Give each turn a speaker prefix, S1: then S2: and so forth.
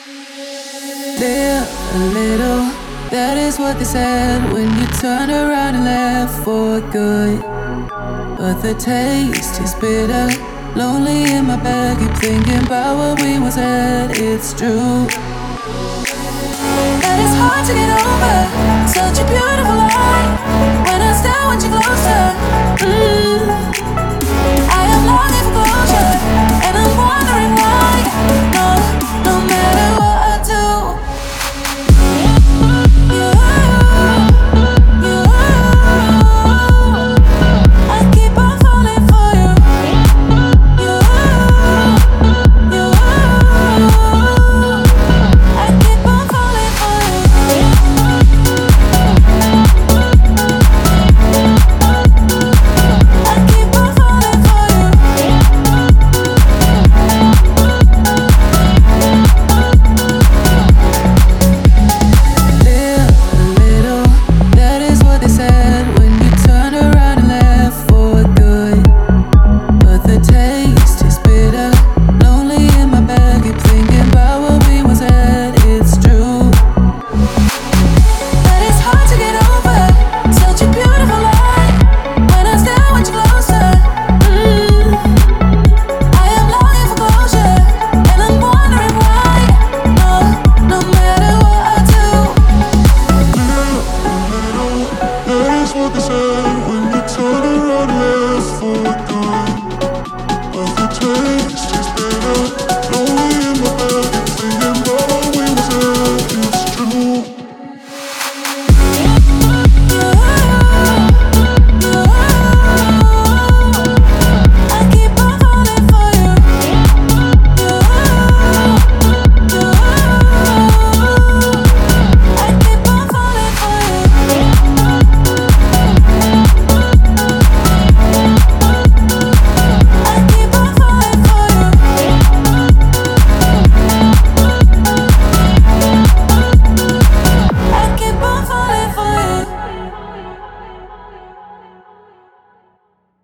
S1: Live a little, that is what they said when you turned around and left for good. But the taste is bitter, lonely in my bed, keep thinking about what we once said, it's true. And it's hard to get over such a beautiful lie when I still want you closer. I am lost.